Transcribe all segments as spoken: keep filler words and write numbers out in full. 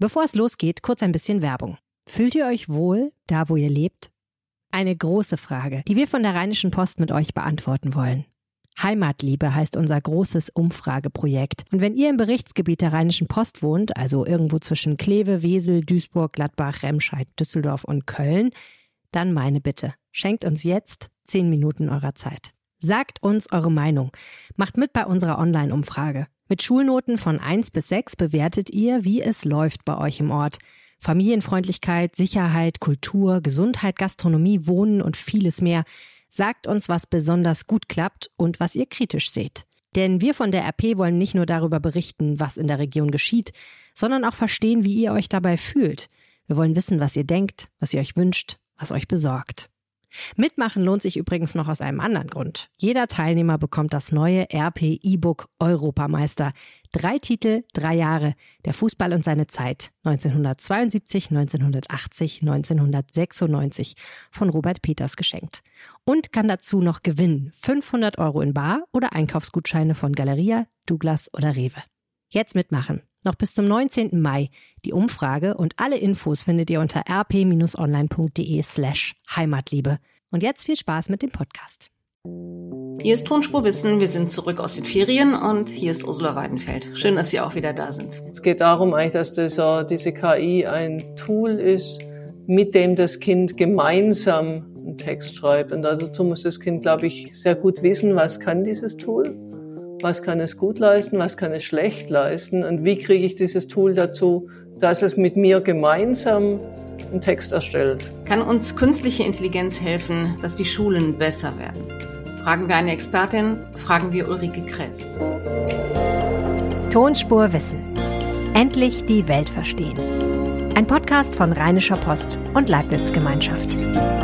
Bevor es losgeht, kurz ein bisschen Werbung. Fühlt ihr euch wohl, da wo ihr lebt? Eine große Frage, die wir von der Rheinischen Post mit euch beantworten wollen. Heimatliebe heißt unser großes Umfrageprojekt. Und wenn ihr im Berichtsgebiet der Rheinischen Post wohnt, also irgendwo zwischen Kleve, Wesel, Duisburg, Gladbach, Remscheid, Düsseldorf und Köln, dann meine Bitte, schenkt uns jetzt zehn Minuten eurer Zeit. Sagt uns eure Meinung. Macht mit bei unserer Online-Umfrage. Mit Schulnoten von eins bis sechs bewertet ihr, wie es läuft bei euch im Ort. Familienfreundlichkeit, Sicherheit, Kultur, Gesundheit, Gastronomie, Wohnen und vieles mehr. Sagt uns, was besonders gut klappt und was ihr kritisch seht. Denn wir von der R P wollen nicht nur darüber berichten, was in der Region geschieht, sondern auch verstehen, wie ihr euch dabei fühlt. Wir wollen wissen, was ihr denkt, was ihr euch wünscht, was euch besorgt. Mitmachen lohnt sich übrigens noch aus einem anderen Grund. Jeder Teilnehmer bekommt das neue R P E-Book Europameister. Drei Titel, drei Jahre. Der Fußball und seine Zeit. neunzehnhundertzweiundsiebzig, neunzehnhundertachtzig, neunzehnhundertsechsundneunzig von Robert Peters geschenkt. Und kann dazu noch gewinnen. fünfhundert Euro in Bar oder Einkaufsgutscheine von Galeria, Douglas oder Rewe. Jetzt mitmachen. Noch bis zum neunzehnten Mai. Die Umfrage und alle Infos findet ihr unter rp-online.de slash Heimatliebe. Und jetzt viel Spaß mit dem Podcast. Hier ist Tonspur Wissen. Wir sind zurück aus den Ferien und hier ist Ursula Weidenfeld. Schön, dass Sie auch wieder da sind. Es geht darum eigentlich, dass dieser, diese K I ein Tool ist, mit dem das Kind gemeinsam einen Text schreibt. Und dazu muss das Kind, glaube ich, sehr gut wissen, was kann dieses Tool. Was kann es gut leisten, was kann es schlecht leisten und wie kriege ich dieses Tool dazu, dass es mit mir gemeinsam einen Text erstellt. Kann uns künstliche Intelligenz helfen, dass die Schulen besser werden? Fragen wir eine Expertin, fragen wir Ulrike Kress. Tonspur Wissen. Endlich die Welt verstehen. Ein Podcast von Rheinischer Post und Leibniz Gemeinschaft.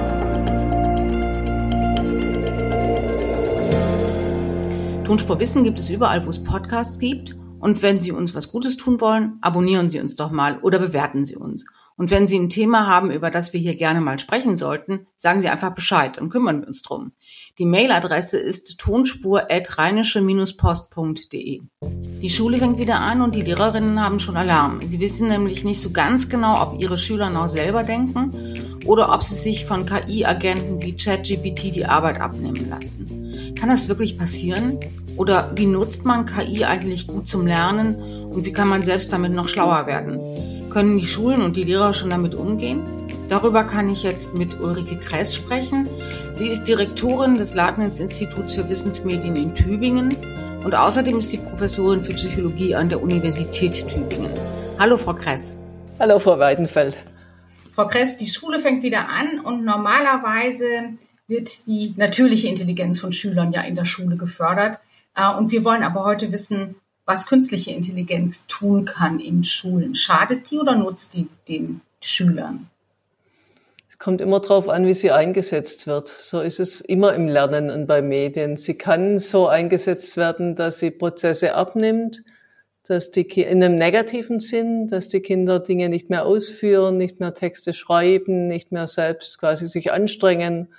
Tonspur Wissen gibt es überall, wo es Podcasts gibt. Und wenn Sie uns was Gutes tun wollen, abonnieren Sie uns doch mal oder bewerten Sie uns. Und wenn Sie ein Thema haben, über das wir hier gerne mal sprechen sollten, sagen Sie einfach Bescheid und kümmern wir uns drum. Die Mailadresse ist tonspur at rheinische post punkt de. Die Schule fängt wieder an und die Lehrerinnen haben schon Alarm. Sie wissen nämlich nicht so ganz genau, ob ihre Schüler noch selber denken oder ob sie sich von K I-Agenten wie ChatGPT die Arbeit abnehmen lassen. Kann das wirklich passieren? Oder wie nutzt man K I eigentlich gut zum Lernen und wie kann man selbst damit noch schlauer werden? Können die Schulen und die Lehrer schon damit umgehen? Darüber kann ich jetzt mit Ulrike Kress sprechen. Sie ist Direktorin des Leibniz-Instituts für Wissensmedien in Tübingen und außerdem ist sie Professorin für Psychologie an der Universität Tübingen. Hallo, Frau Kress. Hallo, Frau Weidenfeld. Frau Kress, die Schule fängt wieder an und normalerweise wird die natürliche Intelligenz von Schülern ja in der Schule gefördert. Und wir wollen aber heute wissen, was künstliche Intelligenz tun kann in Schulen. Schadet die oder nutzt die den Schülern? Es kommt immer darauf an, wie sie eingesetzt wird. So ist es immer im Lernen und bei Medien. Sie kann so eingesetzt werden, dass sie Prozesse abnimmt, dass die Ki- in einem negativen Sinn, dass die Kinder Dinge nicht mehr ausführen, nicht mehr Texte schreiben, nicht mehr selbst quasi sich anstrengen.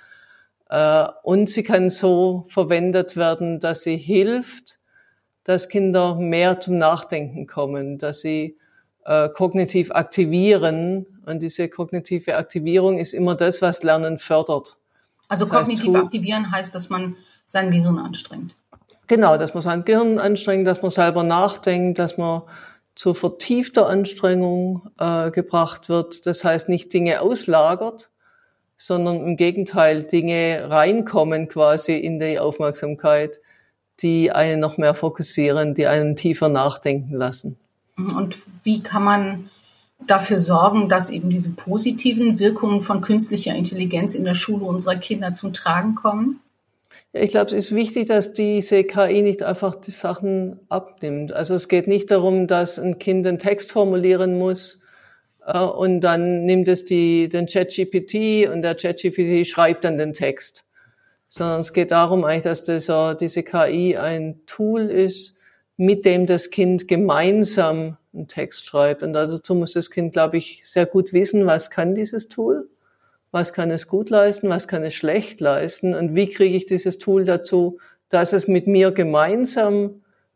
Und sie kann so verwendet werden, dass sie hilft, dass Kinder mehr zum Nachdenken kommen, dass sie äh, kognitiv aktivieren. Und diese kognitive Aktivierung ist immer das, was Lernen fördert. Also das kognitiv heißt, aktivieren heißt, dass man sein Gehirn anstrengt. Genau, dass man sein Gehirn anstrengt, dass man selber nachdenkt, dass man zur vertiefter Anstrengung äh, gebracht wird. Das heißt, nicht Dinge auslagert, sondern im Gegenteil Dinge reinkommen quasi in die Aufmerksamkeit, die einen noch mehr fokussieren, die einen tiefer nachdenken lassen. Und wie kann man dafür sorgen, dass eben diese positiven Wirkungen von künstlicher Intelligenz in der Schule unserer Kinder zum Tragen kommen? Ja, ich glaube, es ist wichtig, dass diese K I nicht einfach die Sachen abnimmt. Also es geht nicht darum, dass ein Kind einen Text formulieren muss äh, und dann nimmt es die, den ChatGPT und der ChatGPT schreibt dann den Text. Sondern es geht darum eigentlich, dass dieser, diese K I ein Tool ist, mit dem das Kind gemeinsam einen Text schreibt. Und dazu muss das Kind, glaube ich, sehr gut wissen, was kann dieses Tool, was kann es gut leisten, was kann es schlecht leisten und wie kriege ich dieses Tool dazu, dass es mit mir gemeinsam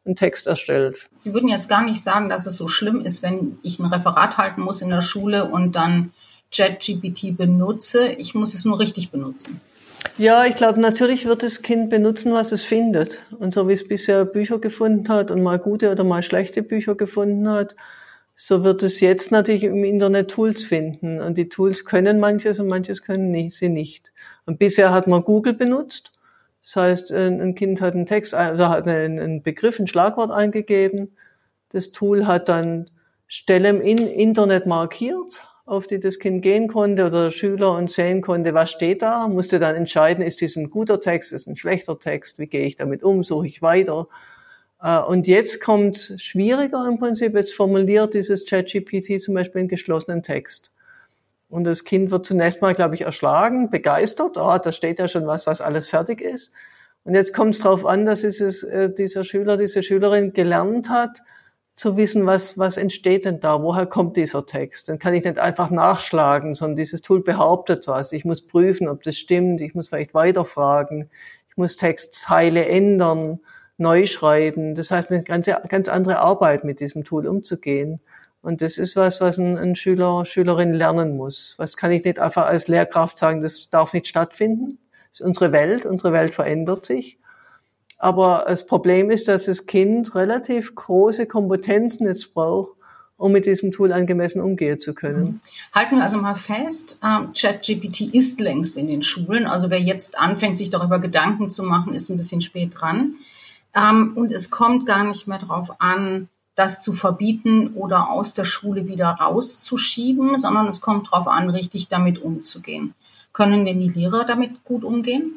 einen Text erstellt. Sie würden jetzt gar nicht sagen, dass es so schlimm ist, wenn ich ein Referat halten muss in der Schule und dann ChatGPT benutze. Ich muss es nur richtig benutzen. Ja, ich glaube, natürlich wird das Kind benutzen, was es findet. Und so wie es bisher Bücher gefunden hat und mal gute oder mal schlechte Bücher gefunden hat, so wird es jetzt natürlich im Internet Tools finden. Und die Tools können manches und manches können nicht, sie nicht. Und bisher hat man Google benutzt. Das heißt, ein Kind hat einen Text, also hat einen Begriff, ein Schlagwort eingegeben. Das Tool hat dann Stellen im Internet markiert, auf die das Kind gehen konnte oder der Schüler und sehen konnte, was steht da, musste dann entscheiden, ist dies ein guter Text, ist ein schlechter Text, wie gehe ich damit um, suche ich weiter. Und jetzt kommt schwieriger im Prinzip, jetzt formuliert dieses ChatGPT zum Beispiel einen geschlossenen Text. Und das Kind wird zunächst mal, glaube ich, erschlagen, begeistert. Oh, da steht ja schon was, was alles fertig ist. Und jetzt kommt es darauf an, dass es, äh, dieser Schüler, diese Schülerin gelernt hat, zu wissen, was, was entsteht denn da? Woher kommt dieser Text? Dann kann ich nicht einfach nachschlagen, sondern dieses Tool behauptet was. Ich muss prüfen, ob das stimmt. Ich muss vielleicht weiterfragen. Ich muss Textteile ändern, neu schreiben. Das heißt, eine ganz, ganz andere Arbeit mit diesem Tool umzugehen. Und das ist was, was ein, ein Schüler, Schülerin lernen muss. Was kann ich nicht einfach als Lehrkraft sagen, das darf nicht stattfinden. Das ist unsere Welt, unsere Welt verändert sich. Aber das Problem ist, dass das Kind relativ große Kompetenzen jetzt braucht, um mit diesem Tool angemessen umgehen zu können. Halten wir also mal fest, äh, ChatGPT ist längst in den Schulen. Also wer jetzt anfängt, sich darüber Gedanken zu machen, ist ein bisschen spät dran. Ähm, und es kommt gar nicht mehr darauf an, das zu verbieten oder aus der Schule wieder rauszuschieben, sondern es kommt darauf an, richtig damit umzugehen. Können denn die Lehrer damit gut umgehen?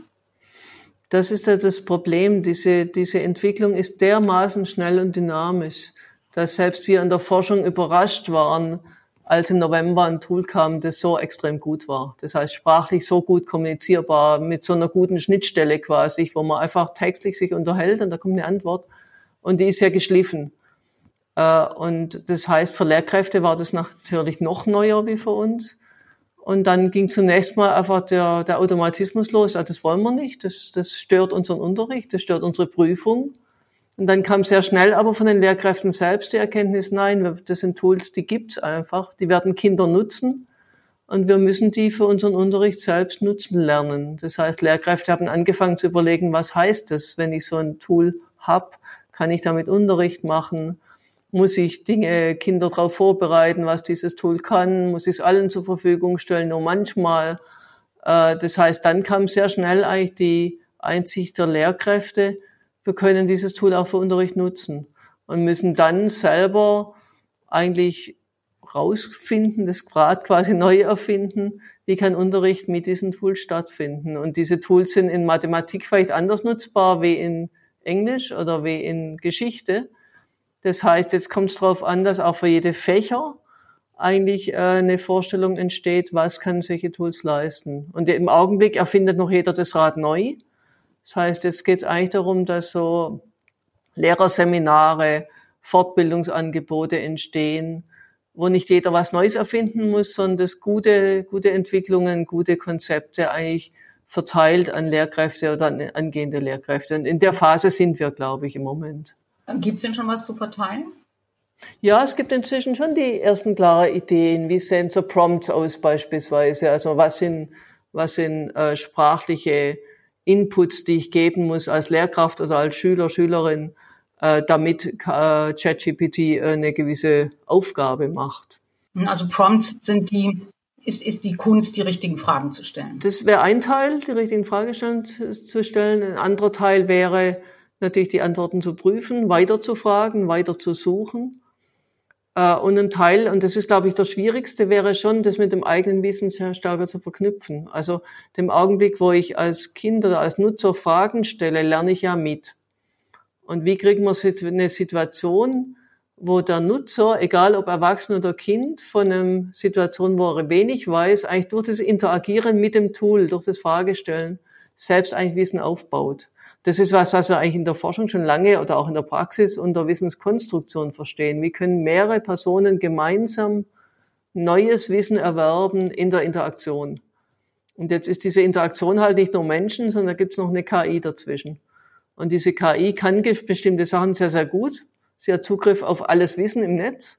Das ist ja das Problem. Diese, diese Entwicklung ist dermaßen schnell und dynamisch, dass selbst wir in der Forschung überrascht waren, als im November ein Tool kam, das so extrem gut war. Das heißt, sprachlich so gut kommunizierbar, mit so einer guten Schnittstelle quasi, wo man einfach textlich sich unterhält und da kommt eine Antwort. Und die ist ja geschliffen. Und das heißt, für Lehrkräfte war das natürlich noch neuer wie für uns. Und dann ging zunächst mal einfach der, der Automatismus los. Also das wollen wir nicht. Das, das stört unseren Unterricht, das stört unsere Prüfung. Und dann kam sehr schnell aber von den Lehrkräften selbst die Erkenntnis, nein, das sind Tools, die gibt's einfach. Die werden Kinder nutzen. Und wir müssen die für unseren Unterricht selbst nutzen lernen. Das heißt, Lehrkräfte haben angefangen zu überlegen, was heißt das, wenn ich so ein Tool hab? Kann ich damit Unterricht machen? Muss ich Dinge, Kinder darauf vorbereiten, was dieses Tool kann? Muss ich es allen zur Verfügung stellen? Nur manchmal. Das heißt, dann kam sehr schnell eigentlich die Einsicht der Lehrkräfte, wir können dieses Tool auch für Unterricht nutzen und müssen dann selber eigentlich rausfinden, das Rad quasi neu erfinden, wie kann Unterricht mit diesen Tools stattfinden. Und diese Tools sind in Mathematik vielleicht anders nutzbar wie in Englisch oder wie in Geschichte. Das heißt, jetzt kommt es darauf an, dass auch für jede Fächer eigentlich äh, eine Vorstellung entsteht, was kann solche Tools leisten. Und im Augenblick erfindet noch jeder das Rad neu. Das heißt, jetzt geht es eigentlich darum, dass so Lehrerseminare, Fortbildungsangebote entstehen, wo nicht jeder was Neues erfinden muss, sondern dass gute, gute Entwicklungen, gute Konzepte eigentlich verteilt an Lehrkräfte oder an angehende Lehrkräfte. Und in der Phase sind wir, glaube ich, im Moment. Gibt es denn schon was zu verteilen? Ja, es gibt inzwischen schon die ersten klaren Ideen. Wie sehen so Prompts aus beispielsweise? Also was sind, was sind äh, sprachliche Inputs, die ich geben muss als Lehrkraft oder als Schüler, Schülerin, äh, damit äh, ChatGPT äh, eine gewisse Aufgabe macht. Also Prompts sind die, ist, ist die Kunst, die richtigen Fragen zu stellen. Das wäre ein Teil, die richtigen Fragen zu stellen. Ein anderer Teil wäre natürlich die Antworten zu prüfen, weiter zu fragen, weiter zu suchen. Und ein Teil, und das ist, glaube ich, der schwierigste, wäre schon, das mit dem eigenen Wissen sehr stärker zu verknüpfen. Also dem Augenblick, wo ich als Kind oder als Nutzer Fragen stelle, lerne ich ja mit. Und wie kriegen wir eine Situation, wo der Nutzer, egal ob Erwachsen oder Kind, von einer Situation, wo er wenig weiß, eigentlich durch das Interagieren mit dem Tool, durch das Fragestellen, selbst eigentlich Wissen aufbaut. Das ist was, was wir eigentlich in der Forschung schon lange oder auch in der Praxis unter Wissenskonstruktion verstehen. Wie können mehrere Personen gemeinsam neues Wissen erwerben in der Interaktion? Und jetzt ist diese Interaktion halt nicht nur Menschen, sondern da gibt es noch eine K I dazwischen. Und diese K I kann bestimmte Sachen sehr, sehr gut. Sie hat Zugriff auf alles Wissen im Netz.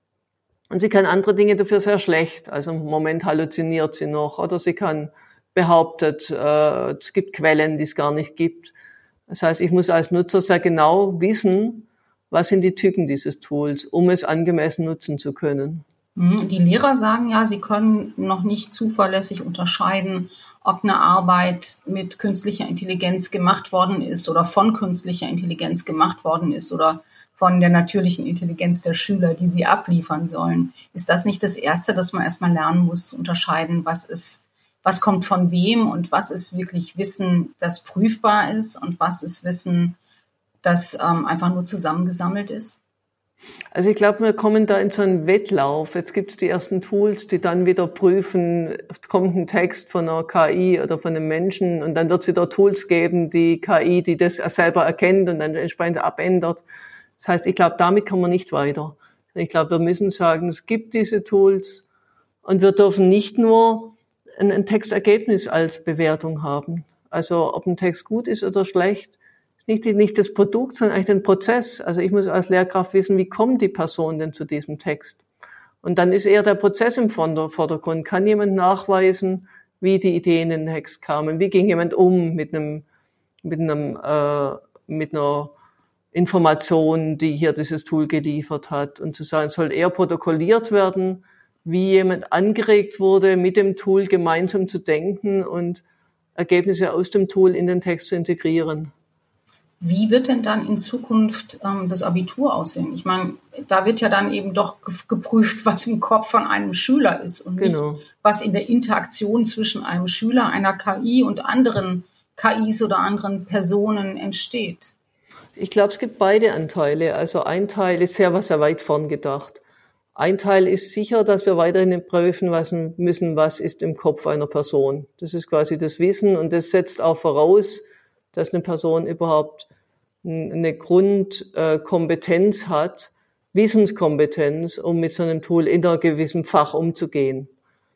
Und sie kann andere Dinge dafür sehr schlecht. Also im Moment halluziniert sie noch oder sie kann behauptet, äh, es gibt Quellen, die es gar nicht gibt. Das heißt, ich muss als Nutzer sehr genau wissen, was sind die Tücken dieses Tools, um es angemessen nutzen zu können. Die Lehrer sagen ja, sie können noch nicht zuverlässig unterscheiden, ob eine Arbeit mit künstlicher Intelligenz gemacht worden ist oder von künstlicher Intelligenz gemacht worden ist oder von der natürlichen Intelligenz der Schüler, die sie abliefern sollen. Ist das nicht das Erste, dass man erstmal lernen muss, zu unterscheiden, was ist, was kommt von wem und was ist wirklich Wissen, das prüfbar ist und was ist Wissen, das ähm, einfach nur zusammengesammelt ist? Also ich glaube, wir kommen da in so einen Wettlauf. Jetzt gibt es die ersten Tools, die dann wieder prüfen, kommt ein Text von einer K I oder von einem Menschen und dann wird es wieder Tools geben, die K I, die das selber erkennt und dann entsprechend abändert. Das heißt, ich glaube, damit kommen wir nicht weiter. Ich glaube, wir müssen sagen, es gibt diese Tools und wir dürfen nicht nur ein, ein Textergebnis als Bewertung haben. Also ob ein Text gut ist oder schlecht, ist nicht, nicht das Produkt, sondern eigentlich den Prozess. Also ich muss als Lehrkraft wissen, wie kommt die Person denn zu diesem Text? Und dann ist eher der Prozess im Vordergrund. Kann jemand nachweisen, wie die Ideen in den Text kamen? Wie ging jemand um mit einem, mit einem, äh, mit einer Information, die hier dieses Tool geliefert hat? Und zu sagen, es soll eher protokolliert werden, wie jemand angeregt wurde, mit dem Tool gemeinsam zu denken und Ergebnisse aus dem Tool in den Text zu integrieren. Wie wird denn dann in Zukunft ähm, das Abitur aussehen? Ich meine, da wird ja dann eben doch geprüft, was im Kopf von einem Schüler ist und Genau. nicht, was in der Interaktion zwischen einem Schüler, einer K I und anderen K Is oder anderen Personen entsteht. Ich glaube, es gibt beide Anteile. Also ein Teil ist sehr, sehr weit vorn gedacht. Ein Teil ist sicher, dass wir weiterhin prüfen müssen, was ist im Kopf einer Person. Das ist quasi das Wissen und das setzt auch voraus, dass eine Person überhaupt eine Grundkompetenz hat, Wissenskompetenz, um mit so einem Tool in einem gewissen Fach umzugehen.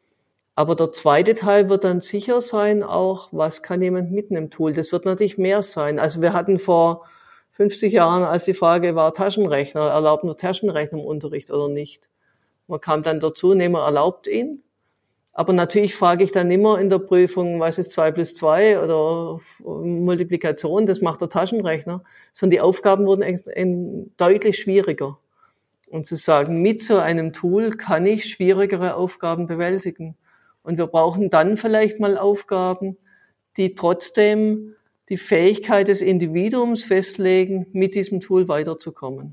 Aber der zweite Teil wird dann sicher sein auch, was kann jemand mit einem Tool? Das wird natürlich mehr sein. Also wir hatten vor fünfzig Jahren, als die Frage war, Taschenrechner, erlaubt nur Taschenrechner im Unterricht oder nicht? Man kam dann dazu, nee, man erlaubt ihn. Aber natürlich frage ich dann immer in der Prüfung, was ist zwei plus zwei oder Multiplikation, das macht der Taschenrechner. Sondern die Aufgaben wurden deutlich schwieriger. Und zu sagen, mit so einem Tool kann ich schwierigere Aufgaben bewältigen. Und wir brauchen dann vielleicht mal Aufgaben, die trotzdem die Fähigkeit des Individuums festlegen, mit diesem Tool weiterzukommen.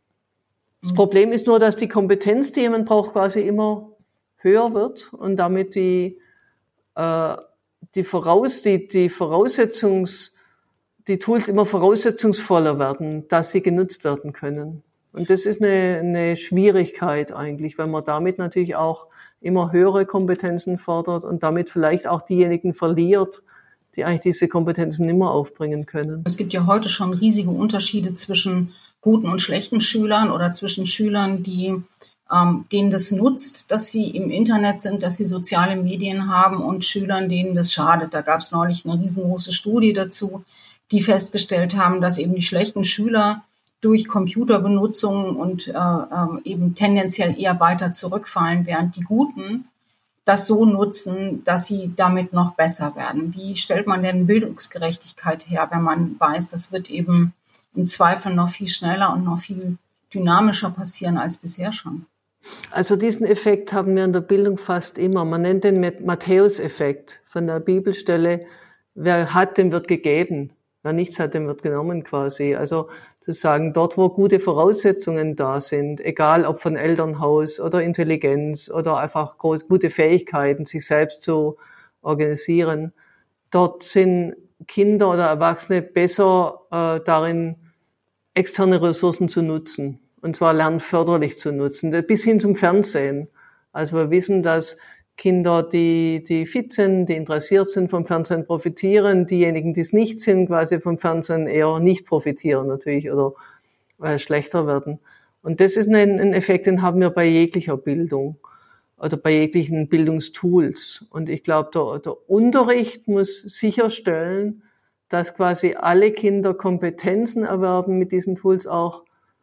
Das Problem ist nur, dass die Kompetenz, die jemand braucht, quasi immer höher wird und damit die, äh, die, Voraus, die, die Voraussetzungs, die Tools immer voraussetzungsvoller werden, dass sie genutzt werden können. Und das ist eine, eine Schwierigkeit eigentlich, weil man damit natürlich auch immer höhere Kompetenzen fordert und damit vielleicht auch diejenigen verliert, die eigentlich diese Kompetenzen nicht mehr aufbringen können. Es gibt ja heute schon riesige Unterschiede zwischen guten und schlechten Schülern oder zwischen Schülern, die ähm, denen das nutzt, dass sie im Internet sind, dass sie soziale Medien haben und Schülern, denen das schadet. Da gab es neulich eine riesengroße Studie dazu, die festgestellt haben, dass eben die schlechten Schüler durch Computerbenutzung und äh, äh, eben tendenziell eher weiter zurückfallen, während die Guten das so nutzen, dass sie damit noch besser werden. Wie stellt man denn Bildungsgerechtigkeit her, wenn man weiß, das wird eben im Zweifel noch viel schneller und noch viel dynamischer passieren als bisher schon? Also diesen Effekt haben wir in der Bildung fast immer. Man nennt den Matthäus-Effekt von der Bibelstelle. Wer hat, dem wird gegeben. Wer nichts hat, dem wird genommen quasi. Also zu sagen, dort, wo gute Voraussetzungen da sind, egal ob von Elternhaus oder Intelligenz oder einfach groß, gute Fähigkeiten, sich selbst zu organisieren, dort sind Kinder oder Erwachsene besser äh, darin, externe Ressourcen zu nutzen. Und zwar lernförderlich zu nutzen, bis hin zum Fernsehen. Also wir wissen, dass Kinder, die, die fit sind, die interessiert sind vom Fernsehen, profitieren. Diejenigen, die es nicht sind, quasi vom Fernsehen eher nicht profitieren natürlich oder äh, schlechter werden. Und das ist ein, ein Effekt, den haben wir bei jeglicher Bildung oder bei jeglichen Bildungstools. Und ich glaube, der, der Unterricht muss sicherstellen, dass quasi alle Kinder Kompetenzen erwerben, mit diesen Tools auch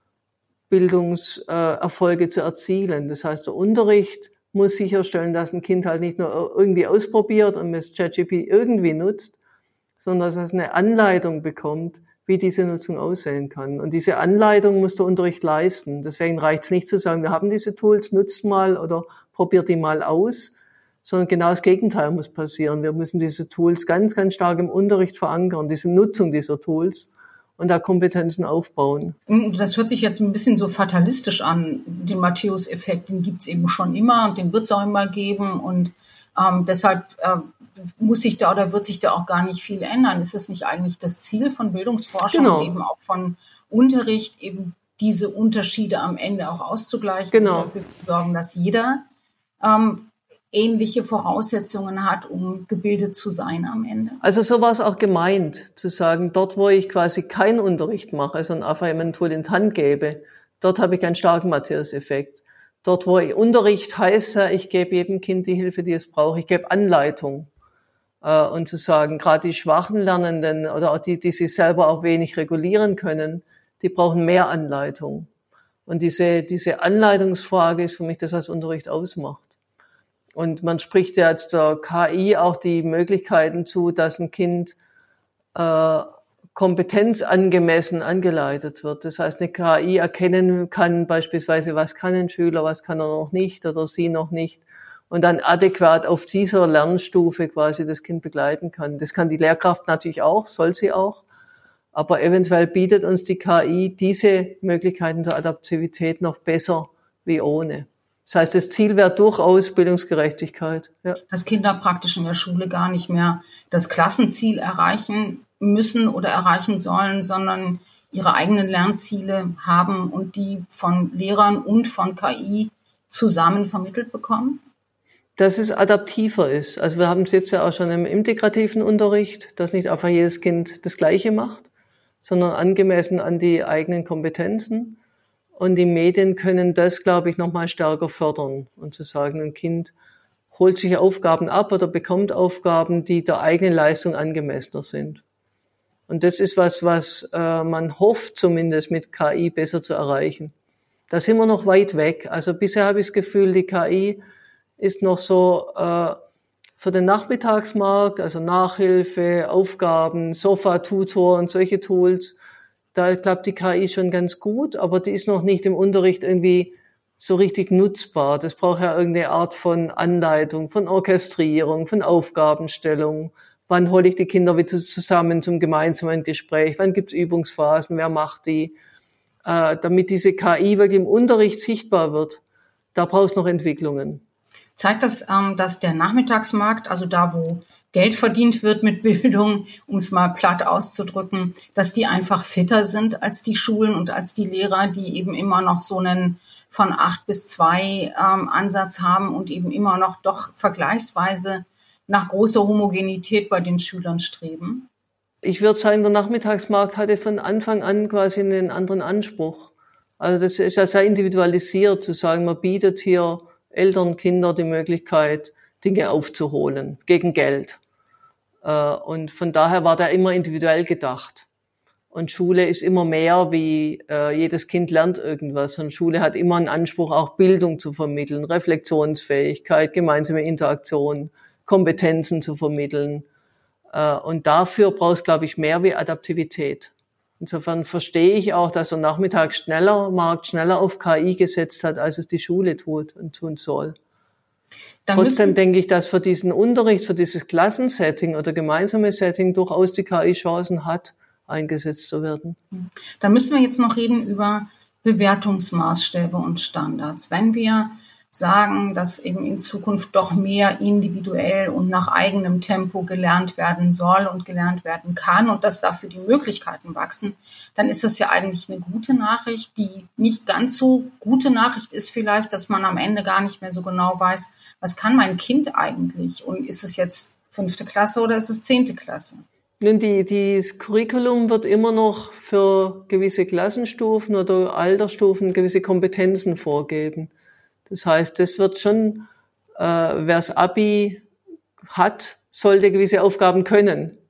Bildungserfolge zu erzielen. Das heißt, der Unterricht muss sicherstellen, dass ein Kind halt nicht nur irgendwie ausprobiert und mit ChatGPT irgendwie nutzt, sondern dass es eine Anleitung bekommt, wie diese Nutzung aussehen kann. Und diese Anleitung muss der Unterricht leisten. Deswegen reicht es nicht zu sagen, wir haben diese Tools, nutzt mal oder probiert die mal aus, sondern genau das Gegenteil muss passieren. Wir müssen diese Tools ganz, ganz stark im Unterricht verankern, diese Nutzung dieser Tools und da Kompetenzen aufbauen. Das hört sich jetzt ein bisschen so fatalistisch an, den Matthäus-Effekt, den gibt's eben schon immer und den wird's auch immer geben und ähm, deshalb äh, muss sich da oder wird sich da auch gar nicht viel ändern. Ist es nicht eigentlich das Ziel von Bildungsforschung genau. und eben auch von Unterricht, eben diese Unterschiede am Ende auch auszugleichen genau. und dafür zu sorgen, dass jeder ähm, ähnliche Voraussetzungen hat, um gebildet zu sein am Ende. Also so war es auch gemeint, zu sagen, dort, wo ich quasi keinen Unterricht mache, sondern einfach ein Tool in die Hand gebe, dort habe ich einen starken Matthäus-Effekt. Dort, wo ich Unterricht heißt, ich gebe jedem Kind die Hilfe, die es braucht, ich gebe Anleitung. Und zu sagen, gerade die schwachen Lernenden oder auch die, die sich selber auch wenig regulieren können, die brauchen mehr Anleitung. Und diese, diese Anleitungsfrage ist für mich das, was Unterricht ausmacht. Und man spricht ja jetzt der K I auch die Möglichkeiten zu, dass ein Kind äh, kompetenzangemessen angeleitet wird. Das heißt, eine K I erkennen kann beispielsweise, was kann ein Schüler, was kann er noch nicht oder sie noch nicht. Und dann adäquat auf dieser Lernstufe quasi das Kind begleiten kann. Das kann die Lehrkraft natürlich auch, soll sie auch. Aber eventuell bietet uns die K I diese Möglichkeiten der Adaptivität noch besser wie ohne. Das heißt, das Ziel wäre durchaus Bildungsgerechtigkeit. Ja. Dass Kinder praktisch in der Schule gar nicht mehr das Klassenziel erreichen müssen oder erreichen sollen, sondern ihre eigenen Lernziele haben und die von Lehrern und von K I zusammen vermittelt bekommen? Dass es adaptiver ist. Also wir haben es jetzt ja auch schon im integrativen Unterricht, dass nicht einfach jedes Kind das Gleiche macht, sondern angemessen an die eigenen Kompetenzen. Und die Medien können das, glaube ich, noch mal stärker fördern und zu sagen, ein Kind holt sich Aufgaben ab oder bekommt Aufgaben, die der eigenen Leistung angemessener sind. Und das ist was, was äh, man hofft, zumindest mit K I besser zu erreichen. Da sind wir noch weit weg. Also bisher habe ich das Gefühl, die K I ist noch so äh, für den Nachmittagsmarkt, also Nachhilfe, Aufgaben, Sofa-Tutor und solche Tools. Da klappt die K I schon ganz gut, aber die ist noch nicht im Unterricht irgendwie so richtig nutzbar. Das braucht ja irgendeine Art von Anleitung, von Orchestrierung, von Aufgabenstellung. Wann hole ich die Kinder wieder zusammen zum gemeinsamen Gespräch? Wann gibt's Übungsphasen? Wer macht die? Äh, damit diese K I wirklich im Unterricht sichtbar wird, da braucht es noch Entwicklungen. Zeigt das, ähm, dass der Nachmittagsmarkt, also da, wo Geld verdient wird mit Bildung, um es mal platt auszudrücken, dass die einfach fitter sind als die Schulen und als die Lehrer, die eben immer noch so einen von acht bis zwei ähm, Ansatz haben und eben immer noch doch vergleichsweise nach großer Homogenität bei den Schülern streben? Ich würde sagen, der Nachmittagsmarkt hatte von Anfang an quasi einen anderen Anspruch. Also das ist ja sehr individualisiert, zu sagen, man bietet hier Eltern, Kinder die Möglichkeit, Dinge aufzuholen gegen Geld. Und von daher war der immer individuell gedacht. Und Schule ist immer mehr wie äh, jedes Kind lernt irgendwas. Und Schule hat immer einen Anspruch, auch Bildung zu vermitteln, Reflexionsfähigkeit, gemeinsame Interaktion, Kompetenzen zu vermitteln. Äh, und dafür braucht es, glaube ich, mehr wie Adaptivität. Insofern verstehe ich auch, dass der Nachmittag schneller, Markt schneller auf K I gesetzt hat, als es die Schule tut und tun soll. Dann Trotzdem denke ich, dass für diesen Unterricht, für dieses Klassensetting oder gemeinsame Setting durchaus die K I Chancen hat, eingesetzt zu werden. Dann müssen wir jetzt noch reden über Bewertungsmaßstäbe und Standards. Wenn wir sagen, dass eben in Zukunft doch mehr individuell und nach eigenem Tempo gelernt werden soll und gelernt werden kann und dass dafür die Möglichkeiten wachsen, dann ist das ja eigentlich eine gute Nachricht. Die nicht ganz so gute Nachricht ist vielleicht, dass man am Ende gar nicht mehr so genau weiß, was kann mein Kind eigentlich? Und ist es jetzt fünfte Klasse oder ist es zehnte Klasse? Nun, die, die, das Curriculum wird immer noch für gewisse Klassenstufen oder Altersstufen gewisse Kompetenzen vorgeben. Das heißt, das wird schon, äh, wer das Abi hat, sollte gewisse Aufgaben können.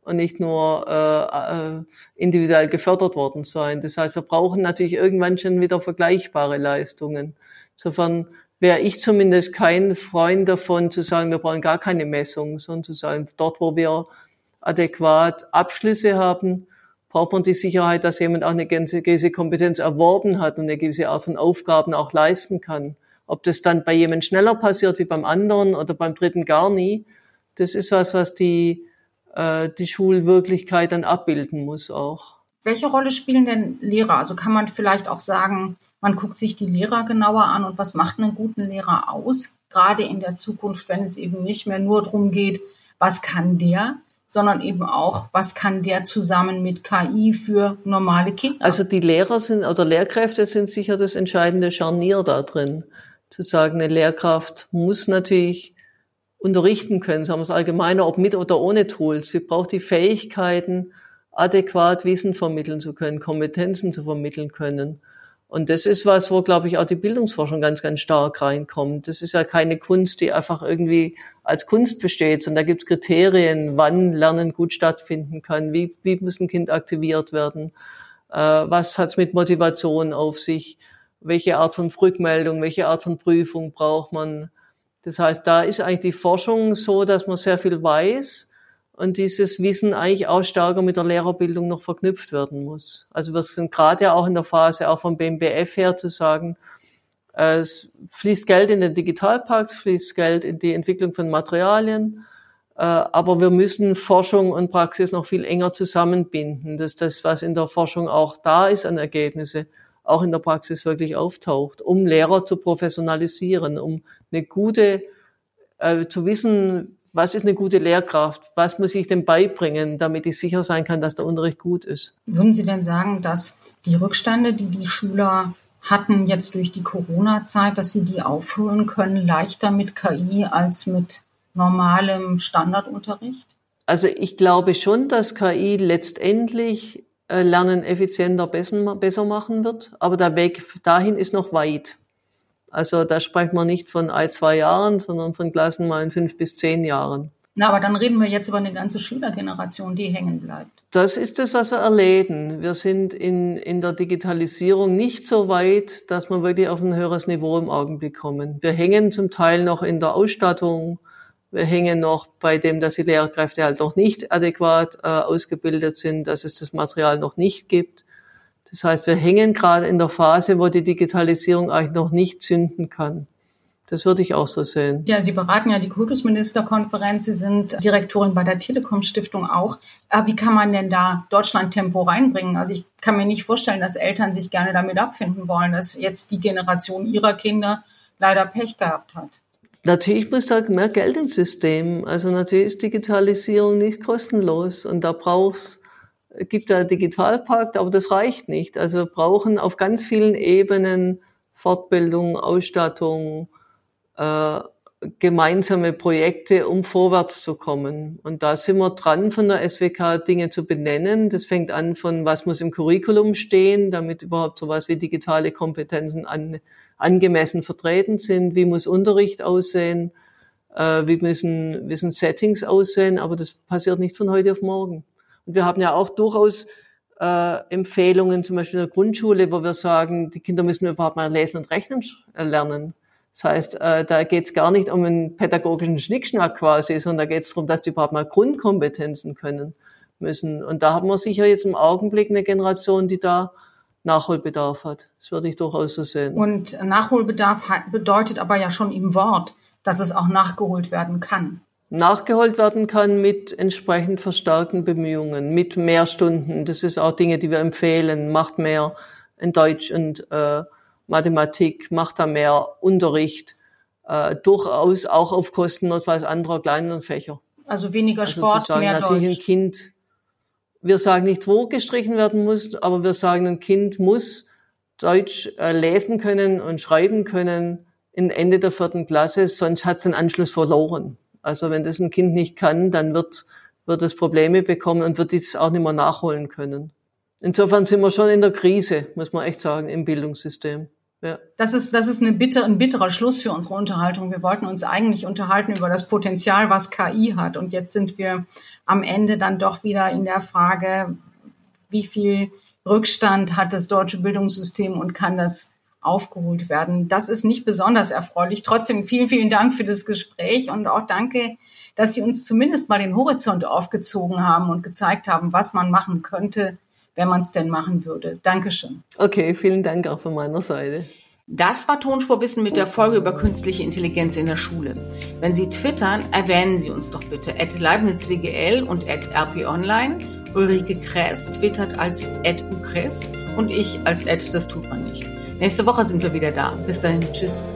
und nicht nur äh, individuell gefördert worden sein. Das heißt, wir brauchen natürlich irgendwann schon wieder vergleichbare Leistungen. Insofern wäre ich zumindest kein Freund davon, zu sagen, wir brauchen gar keine Messung, sondern zu sagen, dort, wo wir adäquat Abschlüsse haben, braucht man die Sicherheit, dass jemand auch eine gewisse Kompetenz erworben hat und eine gewisse Art von Aufgaben auch leisten kann. Ob das dann bei jemand schneller passiert wie beim anderen oder beim dritten gar nie, das ist was, was die, äh, die Schulwirklichkeit dann abbilden muss auch. Welche Rolle spielen denn Lehrer? Also kann man vielleicht auch sagen, man guckt sich die Lehrer genauer an und was macht einen guten Lehrer aus? Gerade in der Zukunft, wenn es eben nicht mehr nur darum geht, was kann der, sondern eben auch, was kann der zusammen mit K I für normale Kinder? Also die Lehrer sind, oder Lehrkräfte sind sicher das entscheidende Scharnier da drin. Zu sagen, eine Lehrkraft muss natürlich unterrichten können, sagen wir es allgemeiner, ob mit oder ohne Tools. Sie braucht die Fähigkeiten, adäquat Wissen vermitteln zu können, Kompetenzen zu vermitteln können. Und das ist was, wo, glaube ich, auch die Bildungsforschung ganz, ganz stark reinkommt. Das ist ja keine Kunst, die einfach irgendwie als Kunst besteht, sondern da gibt es Kriterien, wann Lernen gut stattfinden kann, wie, wie muss ein Kind aktiviert werden, äh, was hat es mit Motivation auf sich, welche Art von Rückmeldung, welche Art von Prüfung braucht man. Das heißt, da ist eigentlich die Forschung so, dass man sehr viel weiß und dieses Wissen eigentlich auch stärker mit der Lehrerbildung noch verknüpft werden muss. Also wir sind gerade ja auch in der Phase, auch vom B M B F her zu sagen, es fließt Geld in den Digitalpakt, es fließt Geld in die Entwicklung von Materialien, aber wir müssen Forschung und Praxis noch viel enger zusammenbinden, dass das, was in der Forschung auch da ist an Ergebnisse, auch in der Praxis wirklich auftaucht, um Lehrer zu professionalisieren, um eine gute, äh, zu wissen, was ist eine gute Lehrkraft, was muss ich denn beibringen, damit ich sicher sein kann, dass der Unterricht gut ist. Würden Sie denn sagen, dass die Rückstände, die die Schüler hatten jetzt durch die Corona-Zeit, dass sie die aufholen können, leichter mit K I als mit normalem Standardunterricht? Also ich glaube schon, dass K I letztendlich äh, Lernen effizienter besser, besser machen wird, aber der Weg dahin ist noch weit. Also da spricht man nicht von ein, zwei Jahren, sondern von Klassen mal in fünf bis zehn Jahren. Na, aber dann reden wir jetzt über eine ganze Schülergeneration, die hängen bleibt. Das ist das, was wir erleben. Wir sind in, in der Digitalisierung nicht so weit, dass wir wirklich auf ein höheres Niveau im Augenblick kommen. Wir hängen zum Teil noch in der Ausstattung. Wir hängen noch bei dem, dass die Lehrkräfte halt noch nicht adäquat äh, ausgebildet sind, dass es das Material noch nicht gibt. Das heißt, wir hängen gerade in der Phase, wo die Digitalisierung eigentlich noch nicht zünden kann. Das würde ich auch so sehen. Ja, Sie beraten ja die Kultusministerkonferenz. Sie sind Direktorin bei der Telekom-Stiftung auch. Aber wie kann man denn da Deutschland-Tempo reinbringen? Also ich kann mir nicht vorstellen, dass Eltern sich gerne damit abfinden wollen, dass jetzt die Generation ihrer Kinder leider Pech gehabt hat. Natürlich muss da mehr Geld ins System. Also natürlich ist Digitalisierung nicht kostenlos. Und da braucht's, gibt da Digitalpakt, aber das reicht nicht. Also wir brauchen auf ganz vielen Ebenen Fortbildung, Ausstattung, Äh, gemeinsame Projekte, um vorwärts zu kommen. Und da sind wir dran, von der S W K Dinge zu benennen. Das fängt an von, was muss im Curriculum stehen, damit überhaupt sowas wie digitale Kompetenzen an, angemessen vertreten sind. Wie muss Unterricht aussehen? Äh, wie müssen, müssen Settings aussehen? Aber das passiert nicht von heute auf morgen. Und wir haben ja auch durchaus äh, Empfehlungen, zum Beispiel in der Grundschule, wo wir sagen, die Kinder müssen überhaupt mal lesen und rechnen lernen. Das heißt, äh, da geht es gar nicht um einen pädagogischen Schnickschnack quasi, sondern da geht es darum, dass die überhaupt mal Grundkompetenzen können müssen. Und da haben wir sicher jetzt im Augenblick eine Generation, die da Nachholbedarf hat. Das würde ich durchaus so sehen. Und Nachholbedarf bedeutet aber ja schon im Wort, dass es auch nachgeholt werden kann. Nachgeholt werden kann mit entsprechend verstärkten Bemühungen, mit mehr Stunden. Das ist auch Dinge, die wir empfehlen. Macht mehr in Deutsch und äh, Mathematik, macht da mehr Unterricht, äh, durchaus auch auf Kosten notfalls anderer kleineren Fächer. Also weniger also Sport, zu sagen, mehr natürlich Deutsch. Ein Kind, wir sagen nicht, wo gestrichen werden muss, aber wir sagen, ein Kind muss Deutsch äh, lesen können und schreiben können in Ende der vierten Klasse, sonst hat es den Anschluss verloren. Also wenn das ein Kind nicht kann, dann wird, wird es Probleme bekommen und wird es auch nicht mehr nachholen können. Insofern sind wir schon in der Krise, muss man echt sagen, im Bildungssystem. Ja. Das ist, das ist eine bitter, ein bitterer Schluss für unsere Unterhaltung. Wir wollten uns eigentlich unterhalten über das Potenzial, was K I hat. Und jetzt sind wir am Ende dann doch wieder in der Frage, wie viel Rückstand hat das deutsche Bildungssystem und kann das aufgeholt werden? Das ist nicht besonders erfreulich. Trotzdem vielen, vielen Dank für das Gespräch und auch danke, dass Sie uns zumindest mal den Horizont aufgezogen haben und gezeigt haben, was man machen könnte, wenn man es denn machen würde. Dankeschön. Okay, vielen Dank auch von meiner Seite. Das war Tonspurwissen mit der Folge über künstliche Intelligenz in der Schule. Wenn Sie twittern, erwähnen Sie uns doch bitte at leibnizwgl und at rponline. Ulrike Kress twittert als at ukress und ich als at das tut man nicht. Nächste Woche sind wir wieder da. Bis dahin. Tschüss.